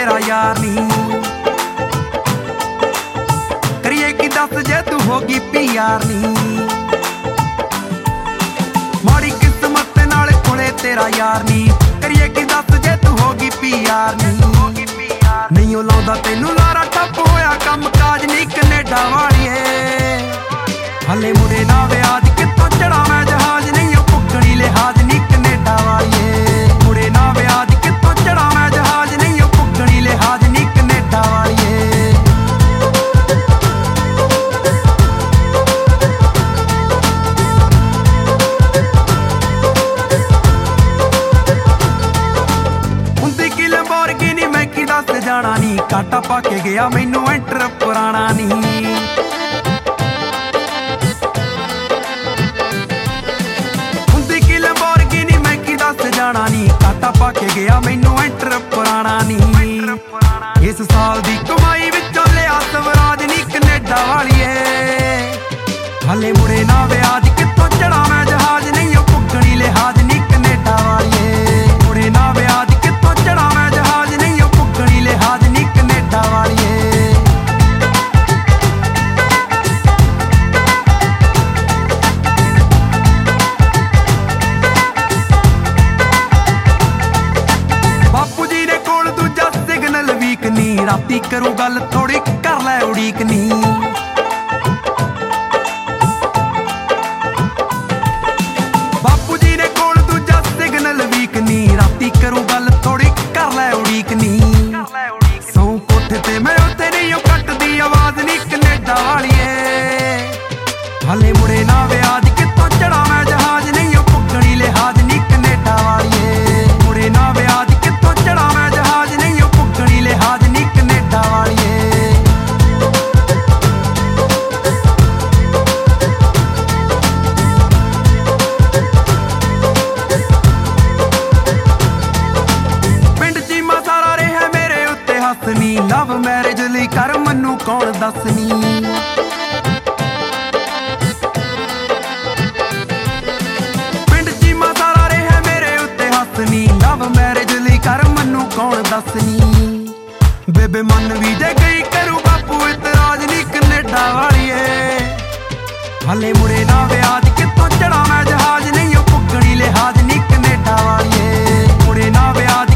तेरा यार नी। करिए की दस जे तू होगी प्यार नी। माड़ी किस्मत नाल कोले तेरा यार नी। करिए की दस जे तू होगी प्यार नी। नहीं लाउंदा तैनू लारा ठप होया कम काज नी कनेडा वालिए। हले मुड़े ना व्याज कितों चढ़ा मैं जहाज नहीं पुगणी लिहाज नी कनेडा वालिए। मुड़े ना व्याज कितों चढ़ा मैं जहाज नहीं पुगणी लिहाज नी कनेडा वालिए। हुंदी की लैम्बोर्गिनी मैं की दस जाना नी। काटा पा के गया मैनू एंटर पुराना नी। जाना नी काटा पा के गया मैनू एंटर पुराना नी। इस साल दी कमाई विचों लिया स्वराज नी कनेडा वालिए। हले मुड़े ना व्याज कितों चढ़ा मैं जहाज नहीं पुगणी लिहाज नी कनेडा वालिए। मुड़े ना व्याज कितों चढ़ा मैं जहाज नहीं पुगणी लिहाज नी कनेडा वालिए। राती करूं गल थोड़ी कर लै उड़ीक नी। बापू जी ने कोल दूजा सिग्नल वीक नी। राती करूं गल थोड़ी कर लै उड़ीक नी। सौ कोठे ते मैं उत्थे नहीं कटदी आवाज नी कनेडा वालिए। हले मुड़े ना व्याज कितों चढ़ा मैं जहाज नहीं पुगणी लिहाज नी कनेडा वालिए। मुड़े ना व्याज कितों चढ़ा मैं जहाज नहीं पुगणी लिहाज नी कनेडा वालिए। पिंड चीमा सारा रहा मेरे उत्ते हसनी। लव मैरिज लई कर मन्नू कौन दसनी। पिंड चीमा सारा रहा मेरे उत्ते हसनी। लव मैरिज लई कर मन्नू कौन दसनी। बेबे मन भी जे गई करूं बापू इतराज नी कनेडा वालिए। हले मुड़े ना व्याज कितों चढ़ा मैं जहाज नहीं पुगणी लिहाज नी कनेडा वालिए। मुड़े ना व्याज